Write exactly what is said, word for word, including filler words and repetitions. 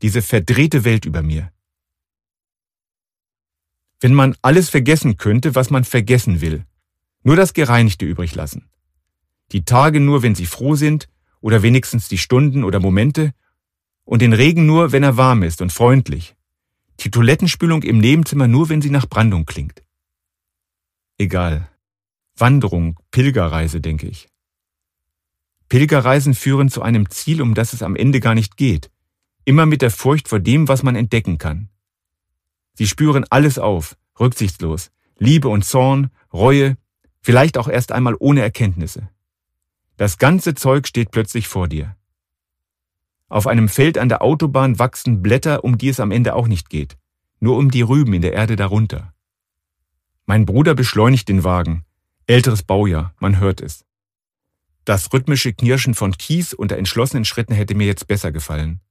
diese verdrehte Welt über mir. Wenn man alles vergessen könnte, was man vergessen will, nur das Gereinigte übrig lassen. Die Tage nur, wenn sie froh sind, oder wenigstens die Stunden oder Momente, und den Regen nur, wenn er warm ist und freundlich. Die Toilettenspülung im Nebenzimmer nur, wenn sie nach Brandung klingt. Egal. Wanderung, Pilgerreise, denke ich. Pilgerreisen führen zu einem Ziel, um das es am Ende gar nicht geht. Immer mit der Furcht vor dem, was man entdecken kann. Sie spüren alles auf, rücksichtslos. Liebe und Zorn, Reue, vielleicht auch erst einmal ohne Erkenntnisse. Das ganze Zeug steht plötzlich vor dir. Auf einem Feld an der Autobahn wachsen Blätter, um die es am Ende auch nicht geht. Nur um die Rüben in der Erde darunter. Mein Bruder beschleunigt den Wagen. Älteres Baujahr, man hört es. Das rhythmische Knirschen von Kies unter entschlossenen Schritten hätte mir jetzt besser gefallen.